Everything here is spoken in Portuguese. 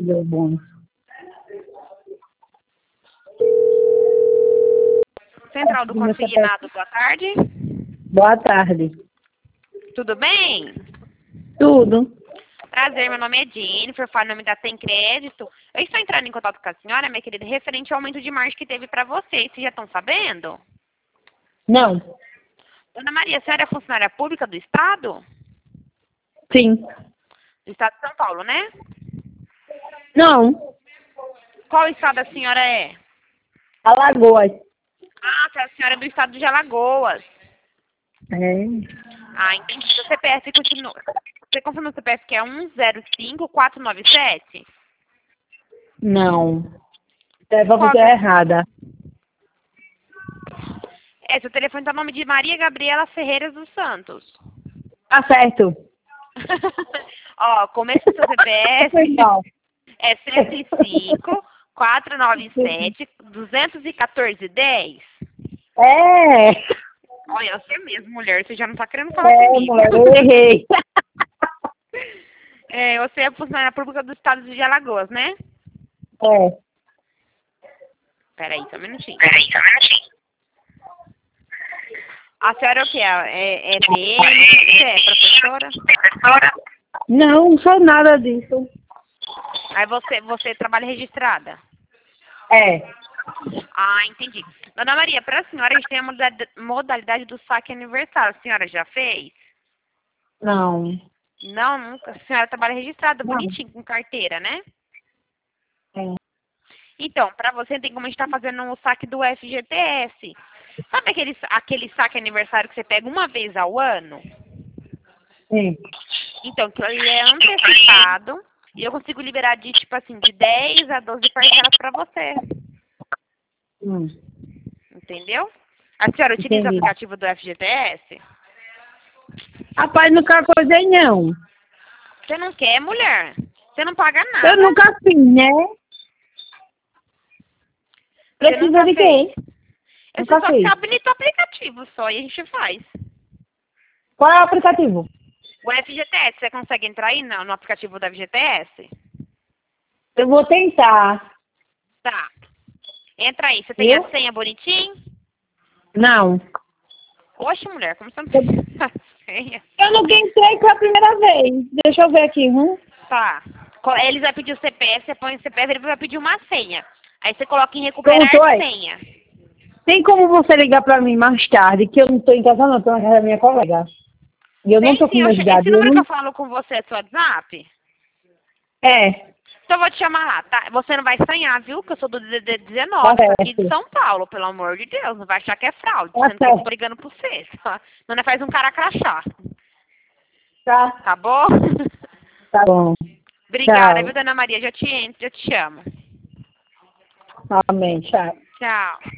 Deu bom. Central do Consignado, boa tarde. Boa tarde. Tudo bem? Tudo. Prazer, meu nome é Jennifer, falo em nome da Tem Crédito. Eu estou entrando em contato com a senhora, minha querida, referente ao aumento de margem que teve para vocês. Vocês já estão sabendo? Não. Dona Maria, a senhora é funcionária pública do Estado? Sim. Do Estado de São Paulo, né? Não. Qual estado a senhora é? Alagoas. Ah, a senhora é do Estado de Alagoas. É. Ah, entendi. Seu CPF continua... Você confirma o CPF que é 105497? Não. É pra Qual você que é? errada. Seu telefone tá no nome de Maria Gabriela Ferreiras dos Santos. Tá certo. Ó, começo do seu CPF Não. é 105 497 214 10. É. Olha, você mesmo, mulher, você já não tá querendo falar comigo. Mulher, eu errei. Você é funcionária pública do Estado de Alagoas, né? É. Peraí, só um minutinho. A senhora é o quê? É DM? O que você é, professora? Não sou nada disso. Aí você trabalha registrada? É. Ah, entendi. Dona Maria, para a senhora, a gente tem a modalidade do saque aniversário. A senhora já fez? Não. Não, nunca. A senhora trabalha registrada, Não. bonitinho, com carteira, né? É. Então, para você tem como a gente tá fazendo o saque do FGTS. Sabe aquele saque aniversário que você pega uma vez ao ano? Sim. Então, que ele é antecipado e eu consigo liberar de, tipo assim, de 10 a 12 parcelas para você. Entendeu? A senhora utiliza o Entendi. aplicativo do FGTS? Rapaz, nunca coisei não. Você não quer, mulher? Você não paga nada. Eu nunca fiz, né? Você Precisa nunca de fez? quê? Você Nunca só fiz. habilita o aplicativo só e a gente faz. Qual é o aplicativo? O FGTS, você consegue entrar aí no aplicativo do FGTS? Eu vou tentar. Tá. Entra aí. Você tem Viu? a senha bonitinho? Não. Oxe, mulher, como você não tem a senha? Eu nunca entrei pela primeira vez. Deixa eu ver aqui, Tá. Eles vão pedir o CPF, você põe o CPF, ele vai pedir uma senha. Aí você coloca em recuperar Pronto, aí. senha. Tem como você ligar pra mim mais tarde, que eu não tô em casa não, tô na casa da minha colega. E eu não Tem tô com sim, meus dados. esse Eu número que não... eu falo com você é seu WhatsApp? É, Então eu vou te chamar lá, tá? Você não vai estranhar, viu? Que eu sou do DDD tá 19, aqui de certo. São Paulo, pelo amor de Deus. Não vai achar que é fraude, Tá sendo que eu tô certo. ligando pra você, tá? Não é faz um cara crachá, Tá, tá bom? tá bom. Obrigada, viu, Tchau. Dona Maria? Já te chamo. Amém, tchau. Tchau.